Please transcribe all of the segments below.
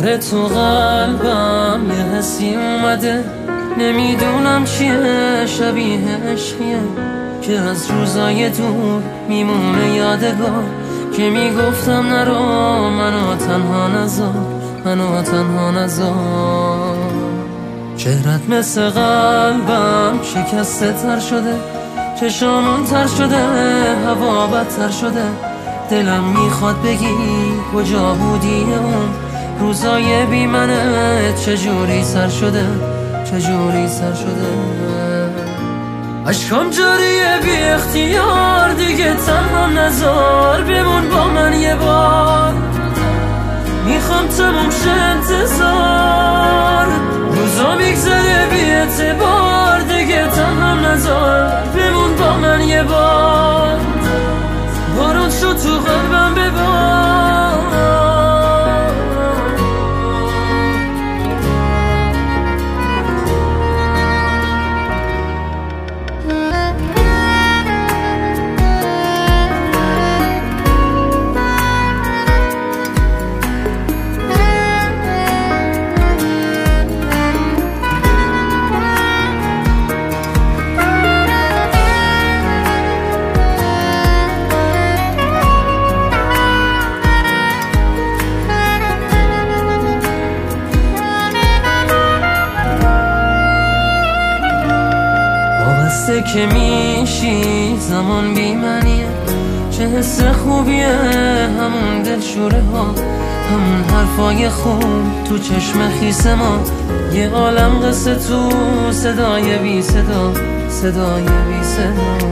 دوباره تو قلبم یه حسی اومده، نمیدونم چیه، شبیه عشقیه که از روزای دور میمونه یادگار، که میگفتم نرو منو تنها نذار، منو تنها نذار. چهرت مثل قلبم شکسته تر شده، چشامون تر شده، هوا بدتر شده، دلم میخواد بگی کجا بودی اون روزای بی منه، چجوری سر شده، چجوری سر شده. عشقم جاریه بی اختیار، دیگه تنها نذار، بمون با من یه بار، میخوام تموم شه انتظار، روزا میگذره بی اعتبار، دیگه تنها نذار، بمون با من یه بار، بارون شد تو قلبم ببار. که میشی زمان بی منیه، چه حس خوبیه، همون دلشوره ها، همون حرفای خوب تو چشم خیس ما، یه عالم قصه تو صدای بی صدا، صدای بی صدا.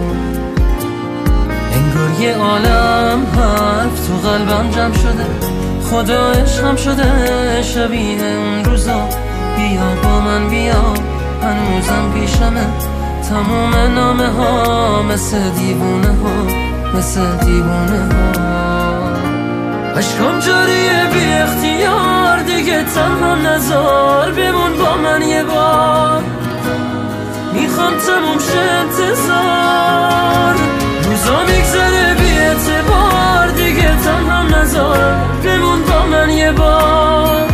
انگار یه عالم حرف تو قلبم جمع شده، خدا عشقم شده شبیه اون روزا، بیا با من بیا، هنوزم پیشمه تموم نامه ها، مثل دیوونه ها، مثل دیوونه ها. عشقم جاریه بی اختیار، دیگه تنها نذار، بمون با من یه بار، میخوام تموم شه انتظار، روزا میگذره بی اعتبار، دیگه تنها نذار، بمون با من یه بار.